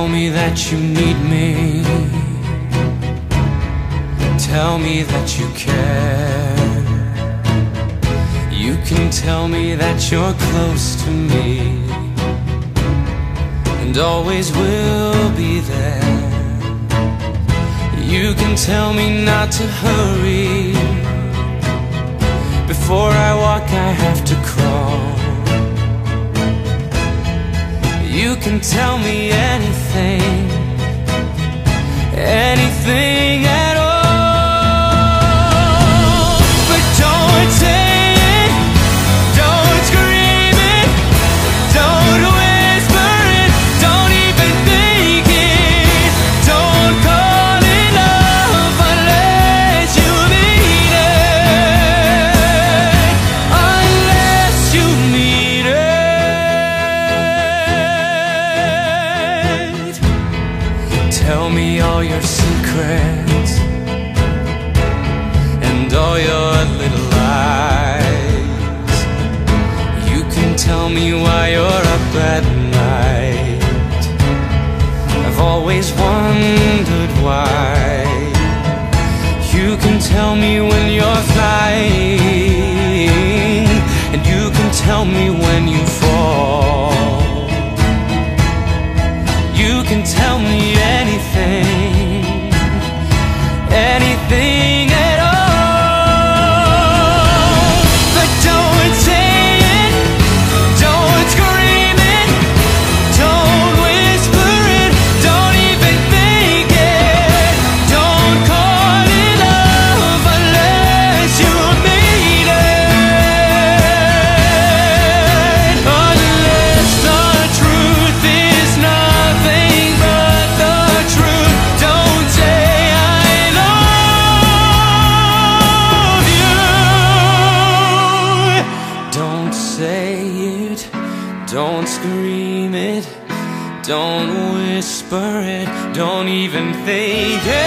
tell me that you need me. Tell me that you care. You can tell me that you're close to me and always will be there. You can tell me not to hurry. Before I walk I have to crawl. You can tell me anything, anything at all. But don't say it, don't scream it, don't whisper it, don't even think it. Don't call it love unless you mean it. Unless you mean it. Tell me all your secrets and all your little lies. You can tell me why you're up at night. I've always wondered why. You can tell me when you're flying, and you can tell me when you fall. You can tell me anything, anything at all. But don't say it, don't scream it, don't whisper it, don't even think it. Don't call it love unless you mean it. Unless the truth is nothing but the truth. Don't say I love you. Don't say it, don't scream it, don't whisper it, don't even think it.